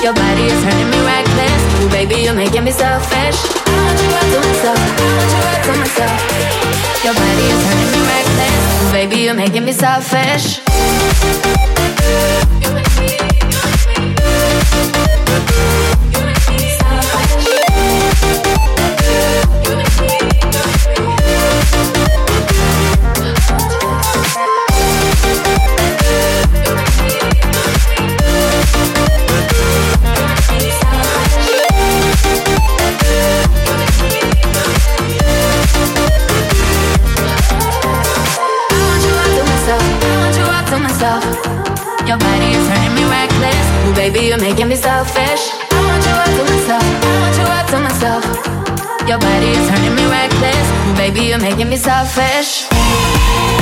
Your body is turning me reckless. Ooh, baby, you're making me selfish. I want you all to myself. I want you all to myself. Your body is turning me reckless. Ooh, baby, you're making me selfish. You make me, you make me, you make me selfish. You make me, you make me. Your body is turning me reckless. Ooh, baby, you're making me selfish. I want you all to myself. I want you all to myself. Your body is turning me reckless. Ooh, baby, you're making me selfish.